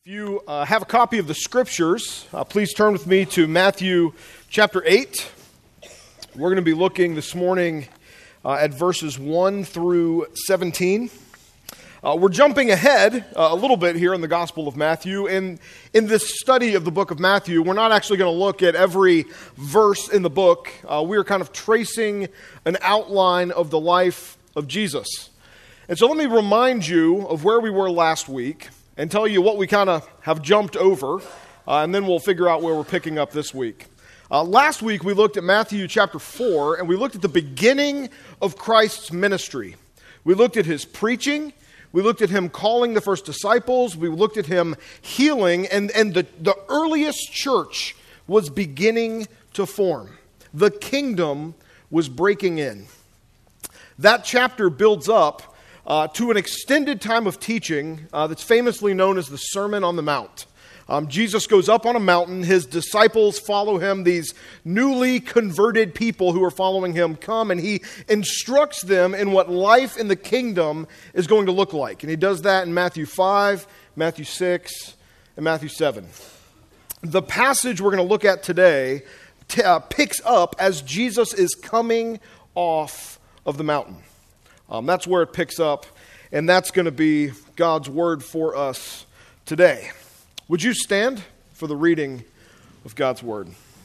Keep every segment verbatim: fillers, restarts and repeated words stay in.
If you uh, have a copy of the Scriptures, uh, please turn with me to Matthew chapter eight. We're going to be looking this morning uh, at verses one through seventeen. Uh, we're jumping ahead uh, a little bit here in the Gospel of Matthew. And in this study of the book of Matthew, we're not actually going to look at every verse in the book. Uh, we're kind of tracing an outline of the life of Jesus. And so let me remind you of where we were last week and tell you what we kind of have jumped over, uh, and then we'll figure out where we're picking up this week. Uh, last week we looked at Matthew chapter four, and we looked at the beginning of Christ's ministry. We looked at his preaching, we looked at him calling the first disciples, we looked at him healing, and, and the, the earliest church was beginning to form. The kingdom was breaking in. That chapter builds up Uh, to an extended time of teaching uh, that's famously known as the Sermon on the Mount. Um, Jesus goes up on a mountain. His disciples follow him. These newly converted people who are following him come, and he instructs them in what life in the kingdom is going to look like. And he does that in Matthew five, Matthew six, and Matthew seven. The passage we're going to look at today t- uh, picks up as Jesus is coming off of the mountain. Um, that's where it picks up, and that's going to be God's word for us today. Would you stand for the reading of God's word?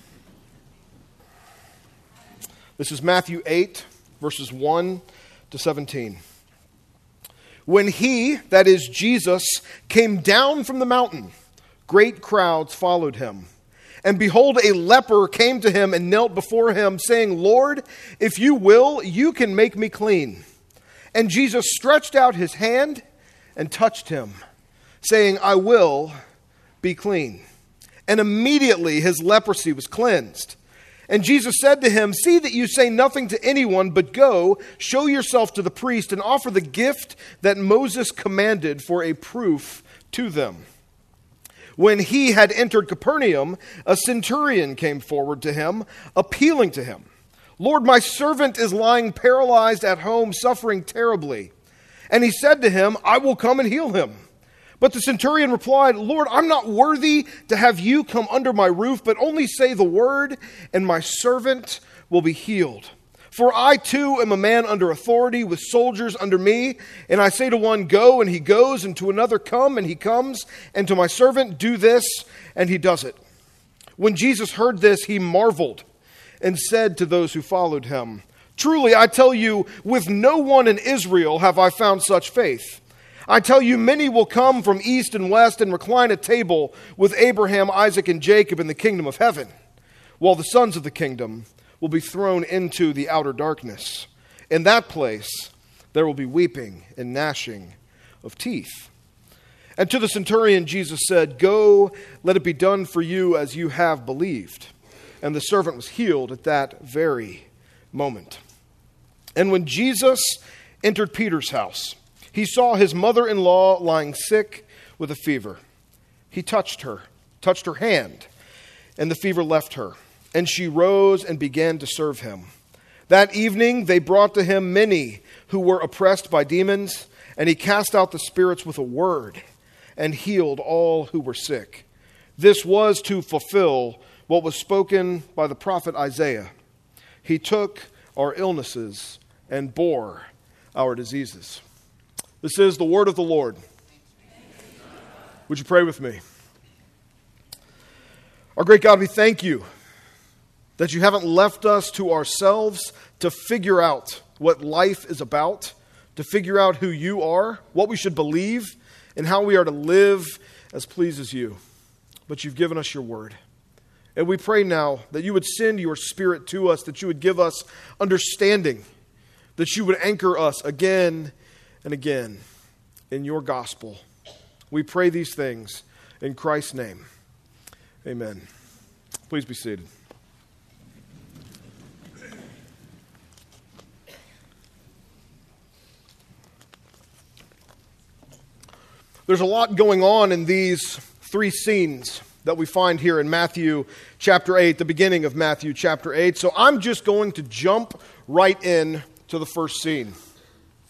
This is Matthew eight, verses one to seventeen. When he, that is Jesus, came down from the mountain, great crowds followed him. And behold, a leper came to him and knelt before him, saying, Lord, if you will, you can make me clean. And Jesus stretched out his hand and touched him, saying, I will be clean. And immediately his leprosy was cleansed. And Jesus said to him, see that you say nothing to anyone, but go, show yourself to the priest, and offer the gift that Moses commanded for a proof to them. When he had entered Capernaum, a centurion came forward to him, appealing to him. Lord, my servant is lying paralyzed at home, suffering terribly. And he said to him, I will come and heal him. But the centurion replied, Lord, I'm not worthy to have you come under my roof, but only say the word, and my servant will be healed. For I too am a man under authority, with soldiers under me. And I say to one, go, and he goes, and to another, come, and he comes. And to my servant, do this, and he does it. When Jesus heard this, he marveled, and said to those who followed him, truly, I tell you, with no one in Israel have I found such faith. I tell you, many will come from east and west and recline at table with Abraham, Isaac, and Jacob in the kingdom of heaven, while the sons of the kingdom will be thrown into the outer darkness. In that place there will be weeping and gnashing of teeth. And to the centurion Jesus said, go, let it be done for you as you have believed. And the servant was healed at that very moment. And when Jesus entered Peter's house, he saw his mother-in-law lying sick with a fever. He touched her, touched her hand, and the fever left her. And she rose and began to serve him. That evening they brought to him many who were oppressed by demons, and he cast out the spirits with a word and healed all who were sick. This was to fulfill what was spoken by the prophet Isaiah. He took our illnesses and bore our diseases. This is the word of the Lord. Would you pray with me? Our great God, we thank you that you haven't left us to ourselves to figure out what life is about, to figure out who you are, what we should believe, and how we are to live as pleases you. But you've given us your word. And we pray now that you would send your Spirit to us, that you would give us understanding, that you would anchor us again and again in your gospel. We pray these things in Christ's name. Amen. Please be seated. There's a lot going on in these three scenes that we find here in Matthew chapter eight, the beginning of Matthew chapter eight. So I'm just going to jump right in to the first scene.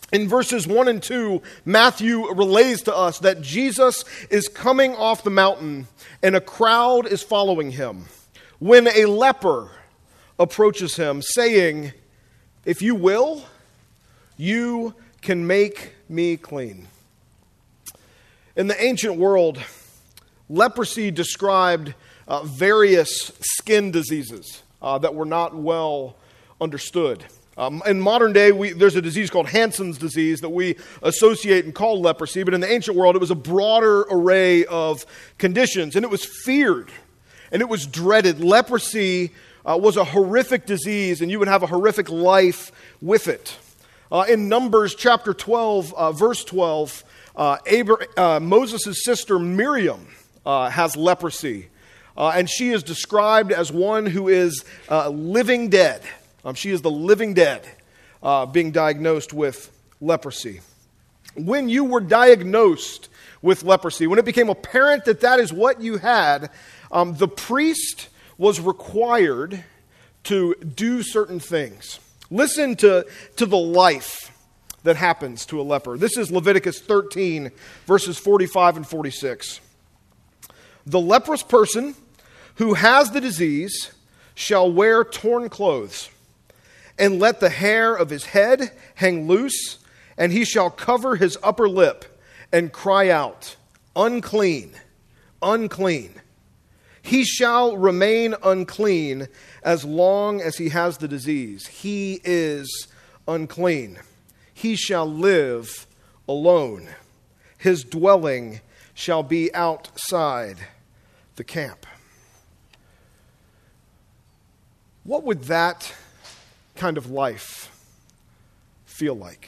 In verses one and two, Matthew relays to us that Jesus is coming off the mountain and a crowd is following him when a leper approaches him saying, "If you will, you can make me clean." In the ancient world, leprosy described uh, various skin diseases uh, that were not well understood. Um, in modern day, we, there's a disease called Hansen's disease that we associate and call leprosy, but in the ancient world, it was a broader array of conditions, and it was feared, and it was dreaded. Leprosy uh, was a horrific disease, and you would have a horrific life with it. Uh, in Numbers chapter twelve, uh, verse twelve, uh, Abra- uh, Moses' sister Miriam uh, has leprosy, uh, and she is described as one who is uh, living dead. Um, she is the living dead, uh, being diagnosed with leprosy. When you were diagnosed with leprosy, when it became apparent that that is what you had, um, the priest was required to do certain things. Listen to, to the life that happens to a leper. This is Leviticus thirteen, verses forty-five and forty-six. The leprous person who has the disease shall wear torn clothes, and let the hair of his head hang loose, and he shall cover his upper lip and cry out, "Unclean, unclean." He shall remain unclean as long as he has the disease. He is unclean. He shall live alone. His dwelling shall be outside the camp. What would that kind of life feel like?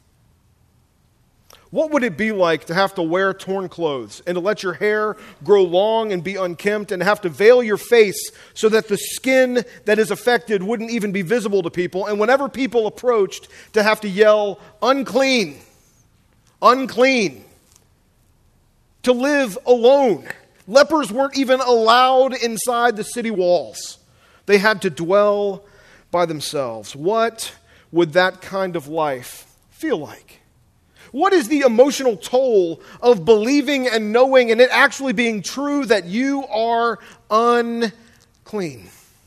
What would it be like to have to wear torn clothes and to let your hair grow long and be unkempt and to have to veil your face so that the skin that is affected wouldn't even be visible to people, and whenever people approached to have to yell, "Unclean, unclean," to live alone? Lepers weren't even allowed inside the city walls. They had to dwell by themselves. What would that kind of life feel like? What is the emotional toll of believing and knowing and it actually being true that you are unclean?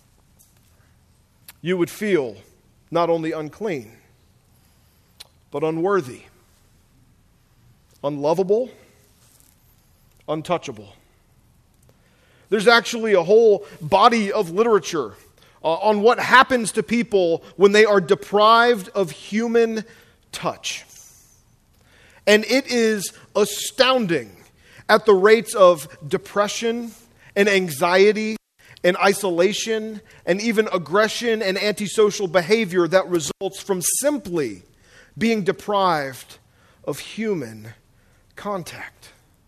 You would feel not only unclean, but unworthy, unlovable, untouchable. There's actually a whole body of literature Uh, on what happens to people when they are deprived of human touch. And it is astounding at the rates of depression and anxiety and isolation and even aggression and antisocial behavior that results from simply being deprived of human contact.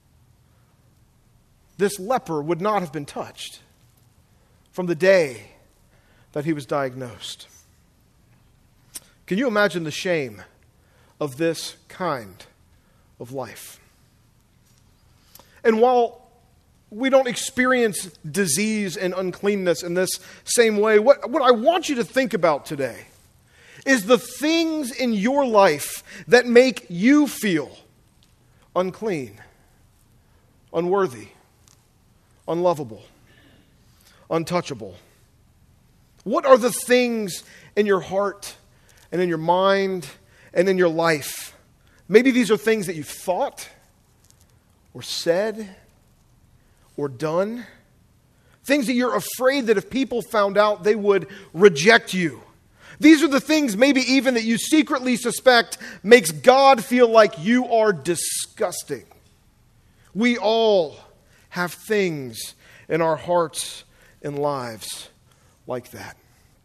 This leper would not have been touched from the day that he was diagnosed. Can you imagine the shame of this kind of life? And while we don't experience disease and uncleanness in this same way, what, what I want you to think about today is the things in your life that make you feel unclean, unworthy, unlovable, untouchable. What are the things in your heart and in your mind and in your life? Maybe these are things that you've thought or said or done. Things that you're afraid that if people found out, they would reject you. These are the things maybe even that you secretly suspect makes God feel like you are disgusting. We all have things in our hearts and lives like that.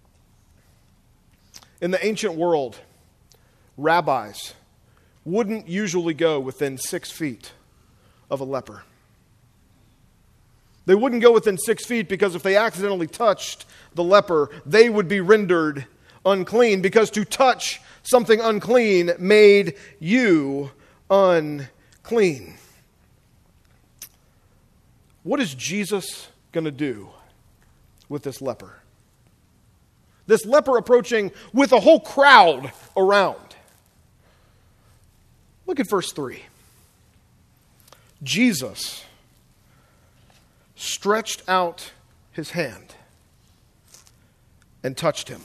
In the ancient world, rabbis wouldn't usually go within six feet of a leper. They wouldn't go within six feet because if they accidentally touched the leper, they would be rendered unclean, because to touch something unclean made you unclean. What is Jesus going to do with this leper? This leper approaching with a whole crowd around. Look at verse three. Jesus stretched out his hand and touched him.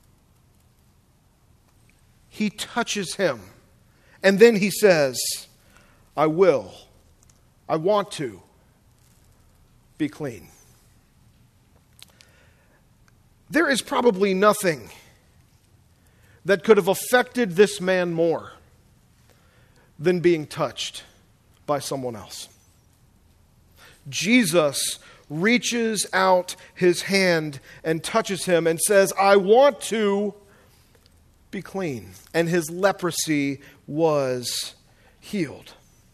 He touches him. And then he says, I will, I want to be clean. There is probably nothing that could have affected this man more than being touched by someone else. Jesus reaches out his hand and touches him and says, I want to be clean. And his leprosy was healed.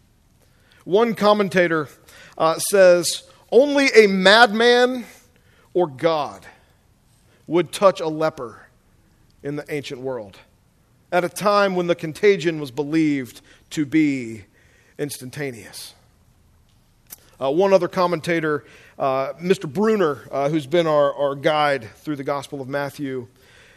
One commentator uh, says, only a madman or God would touch a leper in the ancient world at a time when the contagion was believed to be instantaneous. Uh, one other commentator, uh, Mister Bruner, uh, who's been our, our guide through the Gospel of Matthew,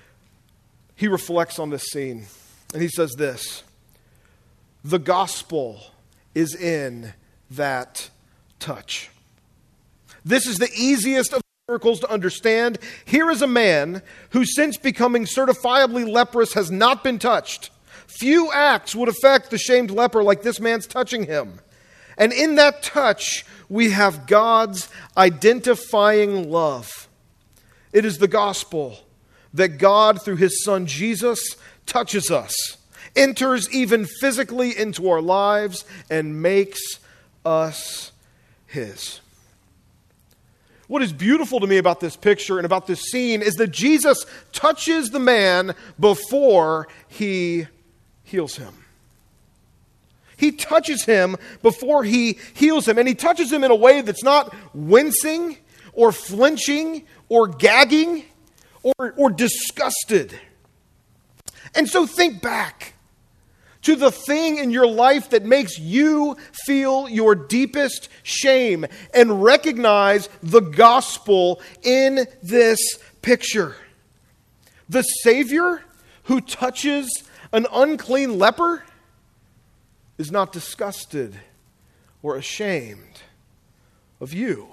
he reflects on this scene, and he says this: the gospel is in that touch. This is the easiest of miracles to understand. Here is a man who, since becoming certifiably leprous, has not been touched. Few acts would affect the shamed leper like this man's touching him. And in that touch, we have God's identifying love. It is the gospel that God, through his Son Jesus, touches us, enters even physically into our lives, and makes us his. What is beautiful to me about this picture and about this scene is that Jesus touches the man before he heals him. He touches him before he heals him. And he touches him in a way that's not wincing or flinching or gagging or, or disgusted. And so think back to the thing in your life that makes you feel your deepest shame and recognize the gospel in this picture. The Savior who touches an unclean leper is not disgusted or ashamed of you.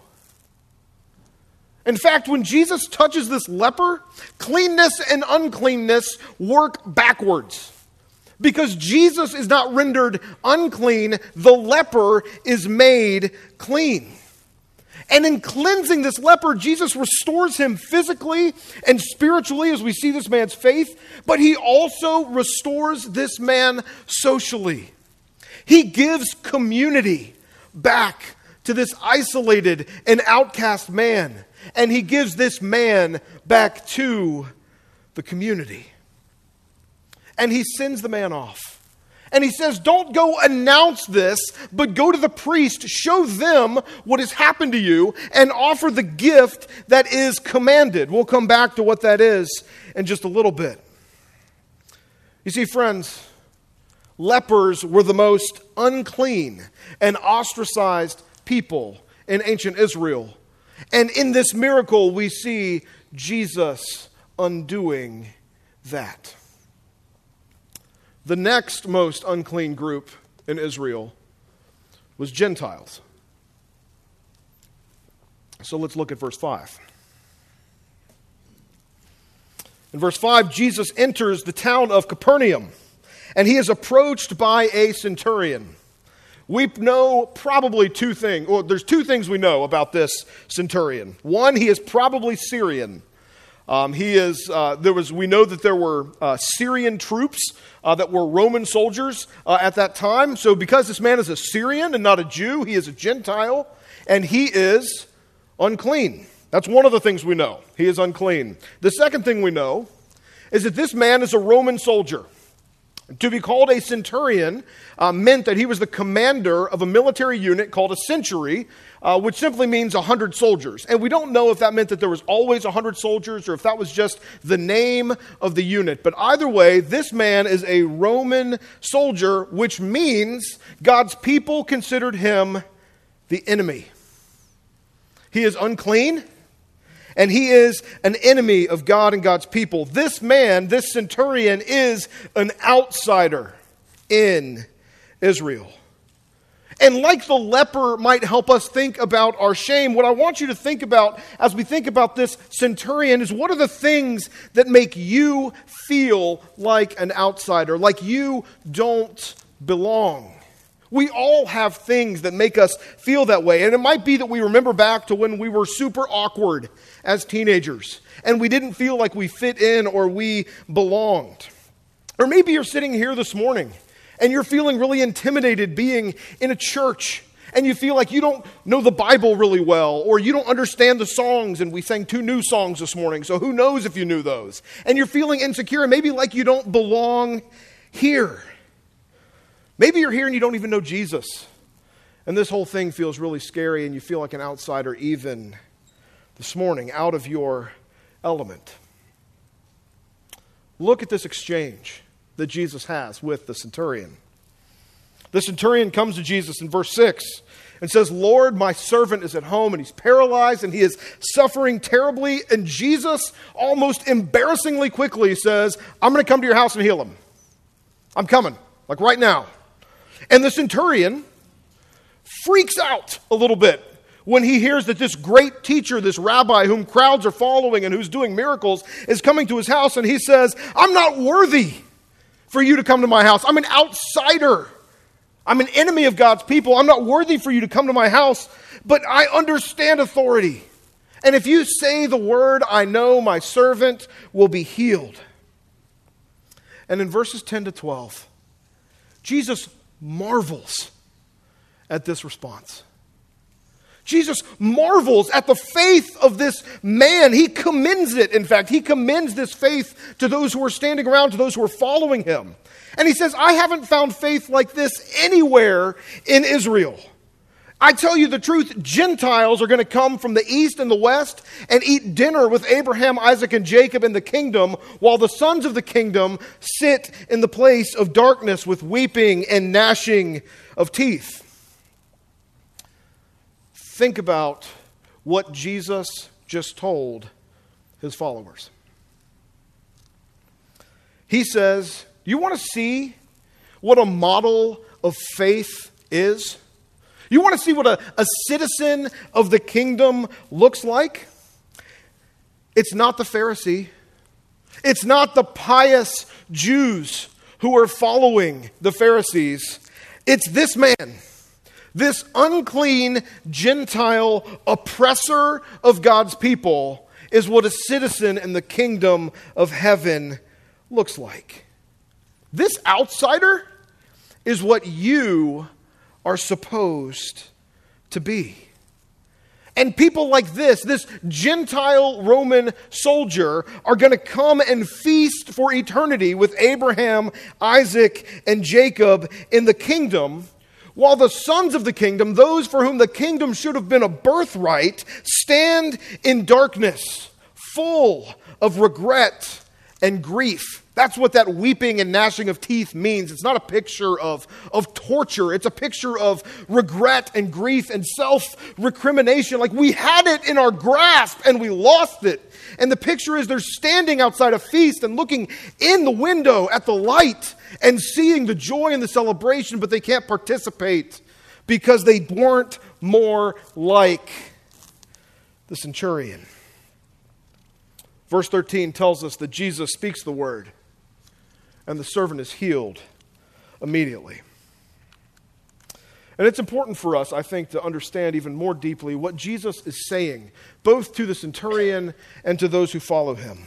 In fact, when Jesus touches this leper, cleanness and uncleanness work backwards. Because Jesus is not rendered unclean, the leper is made clean. And in cleansing this leper, Jesus restores him physically and spiritually, as we see this man's faith, but he also restores this man socially. He gives community back to this isolated and outcast man, and he gives this man back to the community. And he sends the man off. And he says, don't go announce this, but go to the priest, show them what has happened to you, and offer the gift that is commanded. We'll come back to what that is in just a little bit. You see, friends, lepers were the most unclean and ostracized people in ancient Israel. And in this miracle, we see Jesus undoing that. The next most unclean group in Israel was Gentiles. So let's look at verse five. In verse five, Jesus enters the town of Capernaum, and he is approached by a centurion. We know probably two things. Well, there's two things we know about this centurion. One, he is probably Syrian. Um, he is. Uh, there was. We know that there were uh, Syrian troops uh, that were Roman soldiers uh, at that time. So, because this man is a Syrian and not a Jew, he is a Gentile, and he is unclean. That's one of the things we know. He is unclean. The second thing we know is that this man is a Roman soldier. To be called a centurion uh, meant that he was the commander of a military unit called a century, uh, which simply means a hundred soldiers. And we don't know if that meant that there was always a hundred soldiers or if that was just the name of the unit. But either way, this man is a Roman soldier, which means God's people considered him the enemy. He is unclean, and he is an enemy of God and God's people. This man, this centurion, is an outsider in Israel. And like the leper might help us think about our shame, what I want you to think about as we think about this centurion is, what are the things that make you feel like an outsider, like you don't belong? We all have things that make us feel that way. And it might be that we remember back to when we were super awkward as teenagers and we didn't feel like we fit in or we belonged. Or maybe you're sitting here this morning and you're feeling really intimidated being in a church, and you feel like you don't know the Bible really well, or you don't understand the songs, and we sang two new songs this morning, so who knows if you knew those. And you're feeling insecure, and maybe like you don't belong here. Maybe you're here and you don't even know Jesus, and this whole thing feels really scary, and you feel like an outsider even this morning, out of your element. Look at this exchange that Jesus has with the centurion. The centurion comes to Jesus in verse six and says, "Lord, my servant is at home and he's paralyzed and he is suffering terribly." And Jesus, almost embarrassingly quickly, says, "I'm going to come to your house and heal him. I'm coming, like right now." And the centurion freaks out a little bit when he hears that this great teacher, this rabbi whom crowds are following and who's doing miracles, is coming to his house. And he says, "I'm not worthy for you to come to my house. I'm an outsider. I'm an enemy of God's people. I'm not worthy for you to come to my house, but I understand authority. And if you say the word, I know my servant will be healed." And in verses ten to twelve, Jesus marvels at this response. Jesus marvels at the faith of this man. He commends it, in fact. He commends this faith to those who are standing around, to those who are following him. And he says, "I haven't found faith like this anywhere in Israel. I tell you the truth, Gentiles are going to come from the east and the west and eat dinner with Abraham, Isaac, and Jacob in the kingdom, while the sons of the kingdom sit in the place of darkness with weeping and gnashing of teeth." Think about what Jesus just told his followers. He says, "You want to see what a model of faith is? You want to see what a, a citizen of the kingdom looks like? It's not the Pharisee. It's not the pious Jews who are following the Pharisees. It's this man. This unclean Gentile oppressor of God's people is what a citizen in the kingdom of heaven looks like. This outsider is what you are supposed to be. And people like this, this Gentile Roman soldier, are going to come and feast for eternity with Abraham, Isaac, and Jacob in the kingdom, while the sons of the kingdom, those for whom the kingdom should have been a birthright, stand in darkness, full of regret and grief. That's what that weeping and gnashing of teeth means. It's not a picture of, of torture. It's a picture of regret and grief and self-recrimination. Like we had it in our grasp and we lost it. And the picture is they're standing outside a feast and looking in the window at the light and seeing the joy and the celebration, but they can't participate because they weren't more like the centurion. Verse thirteen tells us that Jesus speaks the word, and the servant is healed immediately. And it's important for us, I think, to understand even more deeply what Jesus is saying, both to the centurion and to those who follow him.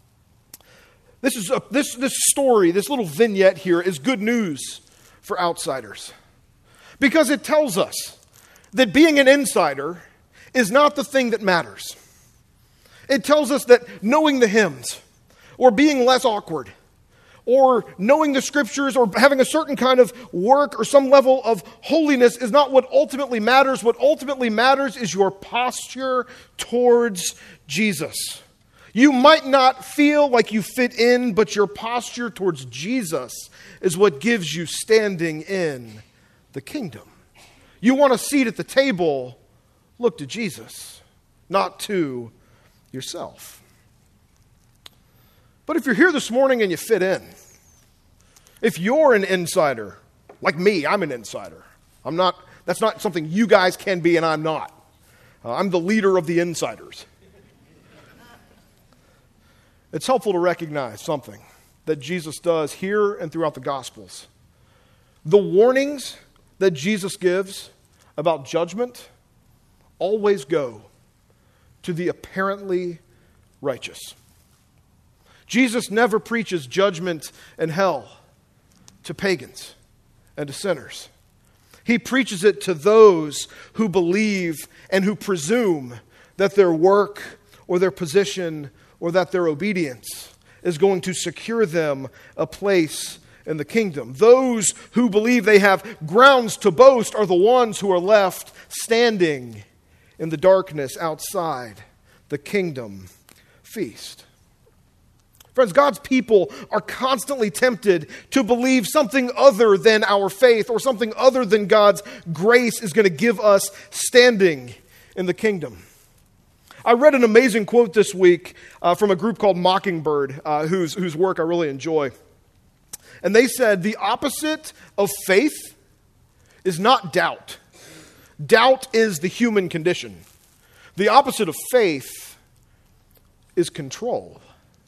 This is a, this, this story, this little vignette here is good news for outsiders. Because it tells us that being an insider is not the thing that matters. It tells us that knowing the hymns, or being less awkward, or knowing the scriptures, or having a certain kind of work or some level of holiness is not what ultimately matters. What ultimately matters is your posture towards Jesus. You might not feel like you fit in, but your posture towards Jesus is what gives you standing in the kingdom. You want a seat at the table, look to Jesus, not to yourself. But if you're here this morning and you fit in, if you're an insider, Like me, I'm an insider. I'm not, that's not something you guys can be and I'm not. Uh, I'm the leader of the insiders. It's helpful to recognize something that Jesus does here and throughout the Gospels. The warnings that Jesus gives about judgment always go to the apparently righteous. Jesus never preaches judgment and hell to pagans and to sinners. He preaches it to those who believe and who presume that their work or their position or that their obedience is going to secure them a place in the kingdom. Those who believe they have grounds to boast are the ones who are left standing in the darkness outside the kingdom feast. Friends, God's people are constantly tempted to believe something other than our faith or something other than God's grace is going to give us standing in the kingdom. I read an amazing quote this week uh, from a group called Mockingbird, uh, whose, whose work I really enjoy. And they said, the opposite of faith is not doubt. Doubt is the human condition. The opposite of faith is control.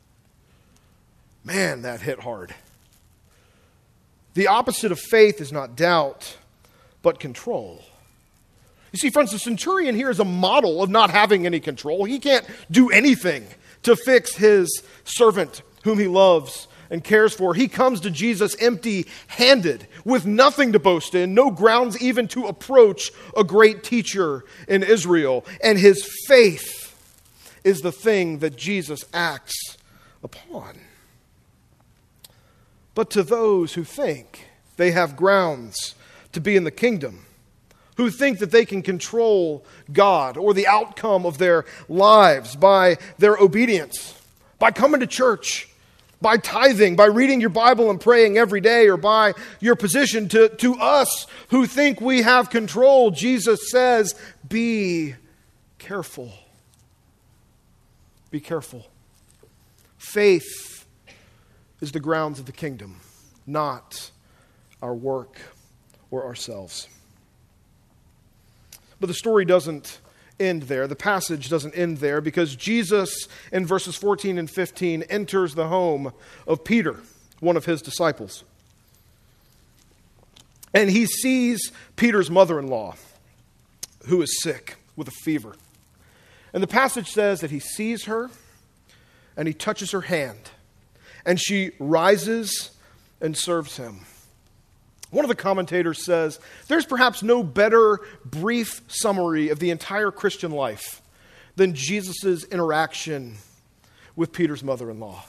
Man, that hit hard. The opposite of faith is not doubt, but control. You see, friends, the centurion here is a model of not having any control. He can't do anything to fix his servant whom he loves and cares for. He comes to Jesus empty-handed, with nothing to boast in, no grounds even to approach a great teacher in Israel. And his faith is the thing that Jesus acts upon. But to those who think they have grounds to be in the kingdom, who think that they can control God or the outcome of their lives by their obedience, by coming to church, by tithing, by reading your Bible and praying every day, or by your position, to, to us who think we have control, Jesus says, be careful. Be careful. Faith is the grounds of the kingdom, not our work or ourselves. But the story doesn't end there. The passage doesn't end there, because Jesus, in verses fourteen and fifteen, enters the home of Peter, one of his disciples. And he sees Peter's mother-in-law, who is sick with a fever. And the passage says that he sees her and he touches her hand, and she rises and serves him. One of the commentators says, there's perhaps no better brief summary of the entire Christian life than Jesus' interaction with Peter's mother-in-law.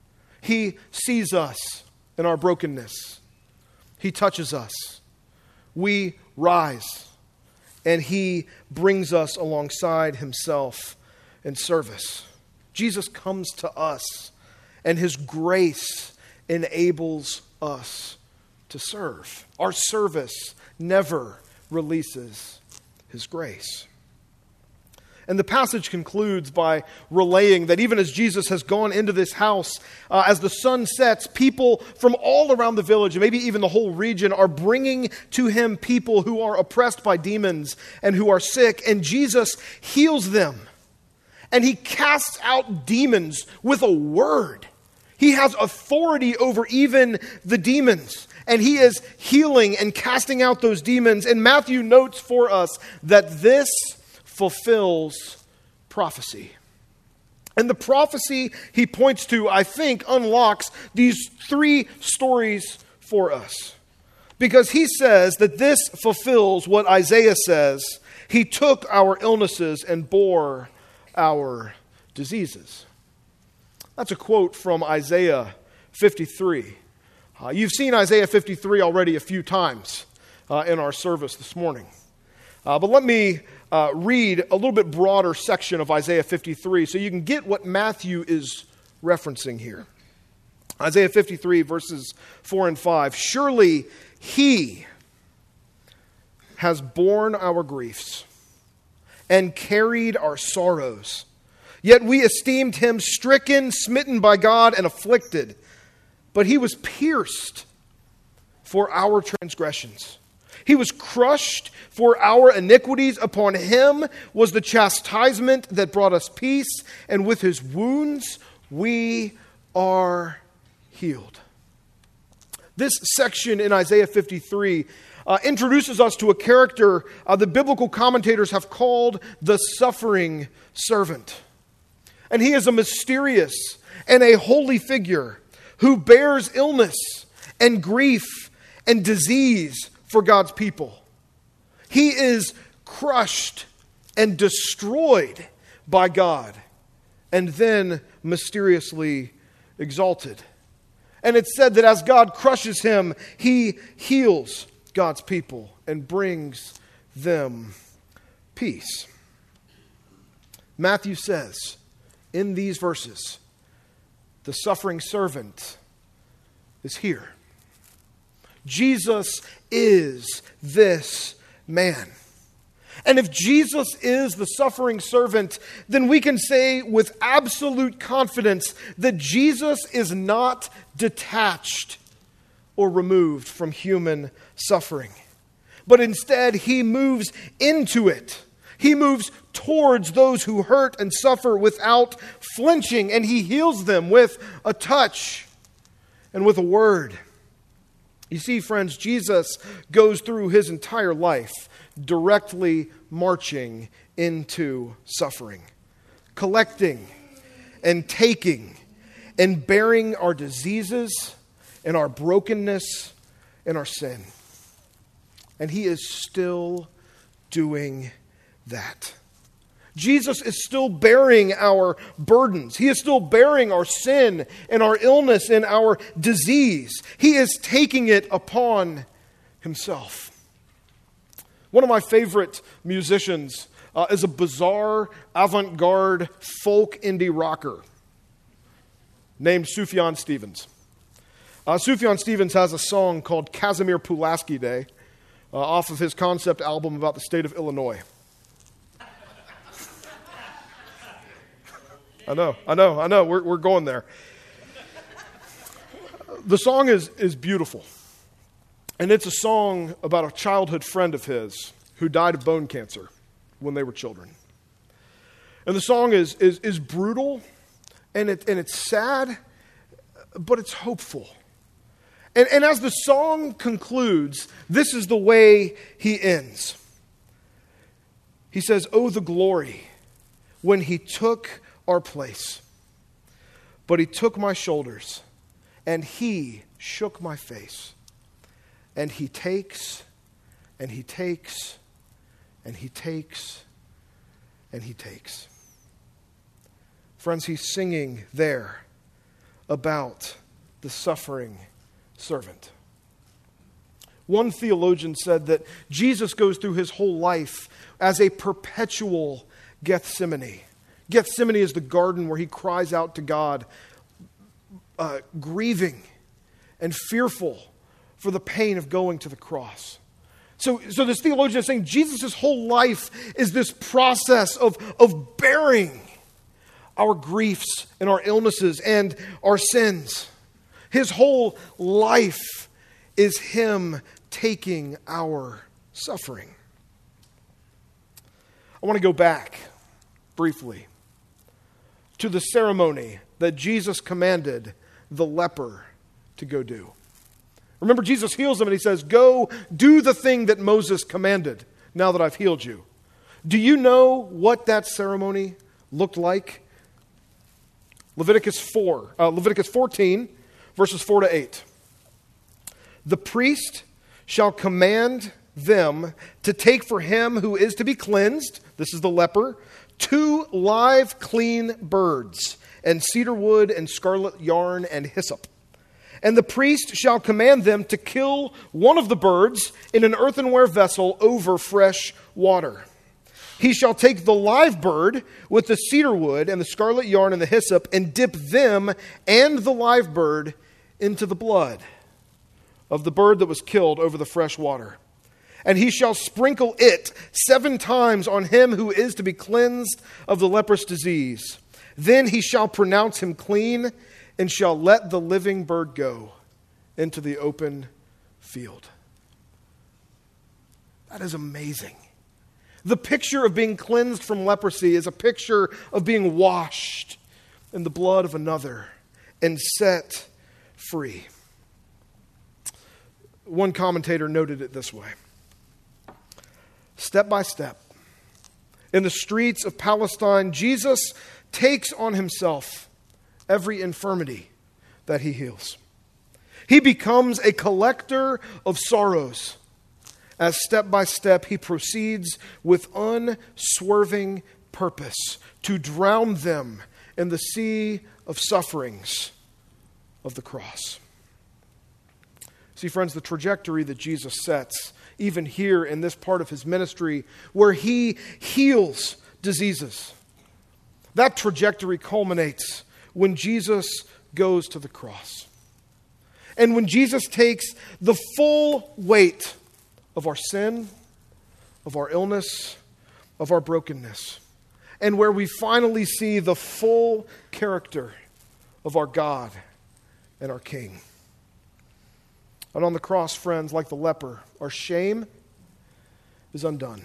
He sees us in our brokenness. He touches us. We rise, and he brings us alongside himself in service. Jesus comes to us, and his grace enables us to serve. Our service never releases his grace. And the passage concludes by relaying that even as Jesus has gone into this house, uh, as the sun sets, people from all around the village, and maybe even the whole region, are bringing to him people who are oppressed by demons and who are sick, and Jesus heals them. And he casts out demons with a word. He has authority over even the demons. And he is healing and casting out those demons. And Matthew notes for us that this fulfills prophecy. And the prophecy he points to, I think, unlocks these three stories for us. Because he says that this fulfills what Isaiah says. He took our illnesses and bore our diseases. That's a quote from Isaiah fifty-three. Uh, you've seen Isaiah fifty-three already a few times uh, in our service this morning. Uh, but let me uh, read a little bit broader section of Isaiah fifty-three so you can get what Matthew is referencing here. Isaiah fifty-three, verses four and five. Surely he has borne our griefs and carried our sorrows. Yet we esteemed him stricken, smitten by God, and afflicted. But he was pierced for our transgressions. He was crushed for our iniquities. Upon him was the chastisement that brought us peace, and with his wounds we are healed. This section in Isaiah fifty-three uh, introduces us to a character uh, the biblical commentators have called the suffering servant. And he is a mysterious and a holy figure who bears illness and grief and disease for God's people. He is crushed and destroyed by God and then mysteriously exalted. And it's said that as God crushes him, he heals God's people and brings them peace. Matthew says in these verses, the suffering servant is here. Jesus is this man. And if Jesus is the suffering servant, then we can say with absolute confidence that Jesus is not detached or removed from human suffering. But instead, he moves into it. He moves towards those who hurt and suffer without flinching, and he heals them with a touch and with a word. You see, friends, Jesus goes through his entire life directly marching into suffering, collecting and taking and bearing our diseases and our brokenness and our sin. And he is still doing that. Jesus is still bearing our burdens. He is still bearing our sin and our illness and our disease. He is taking it upon himself. One of my favorite musicians uh, is a bizarre, avant-garde, folk indie rocker named Sufjan Stevens. Uh, Sufjan Stevens has a song called Casimir Pulaski Day uh, off of his concept album about the state of Illinois. I know, I know, I know, we're, we're going there. The song is, is beautiful. And it's a song about a childhood friend of his who died of bone cancer when they were children. And the song is, is, is brutal, and, it, and it's sad, but it's hopeful. And, and as the song concludes, this is the way he ends. He says, "Oh, the glory when he took our place. But he took my shoulders, and he shook my face. And he takes, and he takes, and he takes, and he takes." Friends, he's singing there about the suffering servant. One theologian said that Jesus goes through his whole life as a perpetual Gethsemane. Gethsemane is the garden where he cries out to God, uh, grieving and fearful for the pain of going to the cross. So, so this theologian is saying Jesus' whole life is this process of, of bearing our griefs and our illnesses and our sins. His whole life is him taking our suffering. I want to go back briefly to the ceremony that Jesus commanded the leper to go do. Remember, Jesus heals him and he says, "Go do the thing that Moses commanded now that I've healed you." Do you know what that ceremony looked like? Leviticus four, uh, Leviticus fourteen, verses four to eight. "The priest shall command them to take for him who is to be cleansed," this is the leper, "two live clean birds, and cedar wood and scarlet yarn and hyssop. And the priest shall command them to kill one of the birds in an earthenware vessel over fresh water. He shall take the live bird with the cedar wood and the scarlet yarn and the hyssop and dip them and the live bird into the blood of the bird that was killed over the fresh water. And he shall sprinkle it seven times on him who is to be cleansed of the leprous disease. Then he shall pronounce him clean and shall let the living bird go into the open field. That is amazing. The picture of being cleansed from leprosy is a picture of being washed in the blood of another and set free. One commentator noted it this way: step by step, in the streets of Palestine, Jesus takes on himself every infirmity that he heals. He becomes a collector of sorrows as step by step he proceeds with unswerving purpose to drown them in the sea of sufferings of the cross. See, friends, the trajectory that Jesus sets, even here in this part of his ministry, where he heals diseases, that trajectory culminates when Jesus goes to the cross. And when Jesus takes the full weight of our sin, of our illness, of our brokenness, and where we finally see the full character of our God and our King. And on the cross, friends, like the leper, our shame is undone.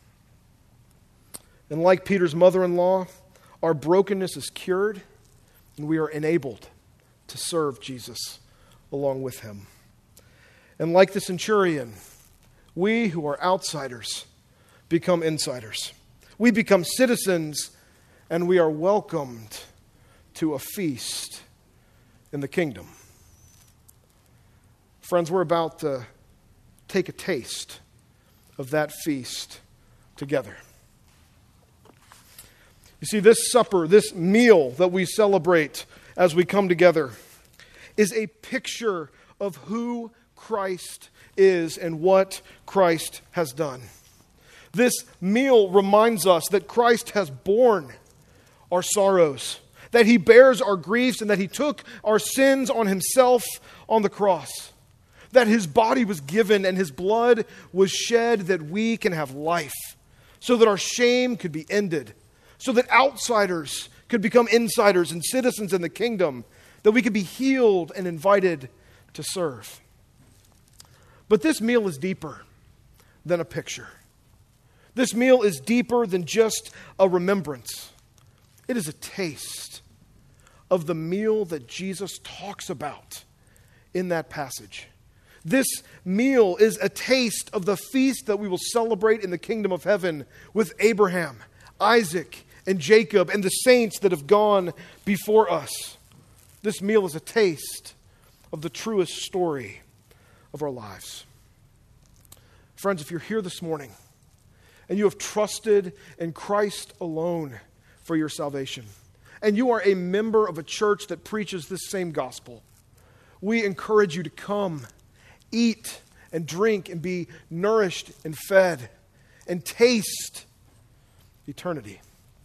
And like Peter's mother-in-law, our brokenness is cured, and we are enabled to serve Jesus along with him. And like the centurion, we who are outsiders become insiders. We become citizens, and we are welcomed to a feast in the kingdom. Friends, we're about to take a taste of that feast together. You see, this supper, this meal that we celebrate as we come together, is a picture of who Christ is and what Christ has done. This meal reminds us that Christ has borne our sorrows, that he bears our griefs, and that he took our sins on himself on the cross. That his body was given and his blood was shed that we can have life, so that our shame could be ended, so that outsiders could become insiders and citizens in the kingdom, that we could be healed and invited to serve. But this meal is deeper than a picture. This meal is deeper than just a remembrance. It is a taste of the meal that Jesus talks about in that passage. This meal is a taste of the feast that we will celebrate in the kingdom of heaven with Abraham, Isaac, and Jacob, and the saints that have gone before us. This meal is a taste of the truest story of our lives. Friends, if you're here this morning and you have trusted in Christ alone for your salvation, and you are a member of a church that preaches this same gospel, we encourage you to come, eat and drink and be nourished and fed and taste eternity.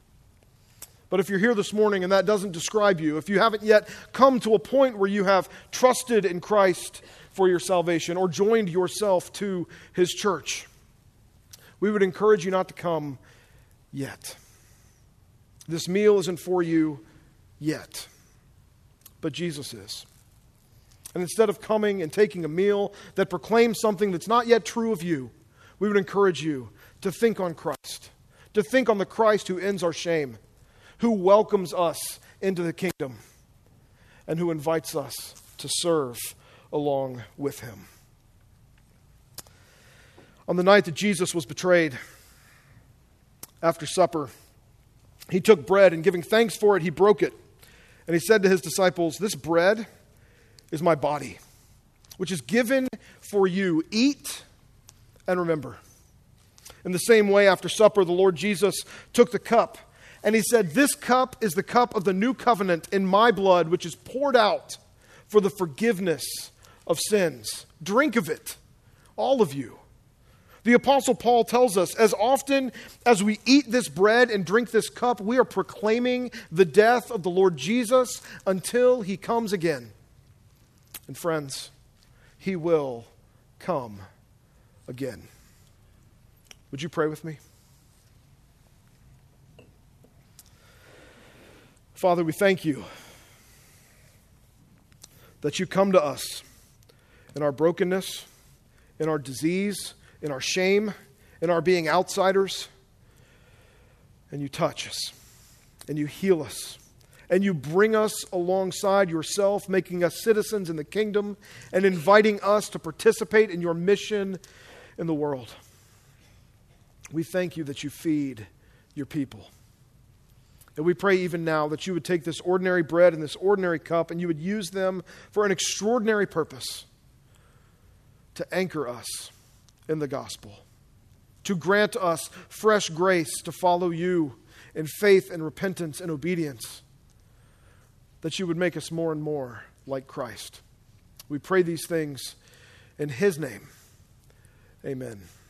But if you're here this morning and that doesn't describe you, if you haven't yet come to a point where you have trusted in Christ for your salvation or joined yourself to his church, we would encourage you not to come yet. This meal isn't for you yet, but Jesus is. And instead of coming and taking a meal that proclaims something that's not yet true of you, we would encourage you to think on Christ, to think on the Christ who ends our shame, who welcomes us into the kingdom, and who invites us to serve along with him. On the night that Jesus was betrayed, after supper, he took bread, and giving thanks for it, he broke it. And he said to his disciples, "This bread is my body, which is given for you. Eat and remember." In the same way, after supper, the Lord Jesus took the cup, and he said, "This cup is the cup of the new covenant in my blood, which is poured out for the forgiveness of sins. Drink of it, all of you." The Apostle Paul tells us, as often as we eat this bread and drink this cup, we are proclaiming the death of the Lord Jesus until he comes again. And friends, he will come again. Would you pray with me? Father, we thank you that you come to us in our brokenness, in our disease, in our shame, in our being outsiders. And you touch us, and you heal us, and you bring us alongside yourself, making us citizens in the kingdom and inviting us to participate in your mission in the world. We thank you that you feed your people. And we pray even now that you would take this ordinary bread and this ordinary cup and you would use them for an extraordinary purpose, to anchor us in the gospel, to grant us fresh grace to follow you in faith and repentance and obedience, that you would make us more and more like Christ. We pray these things in his name. Amen.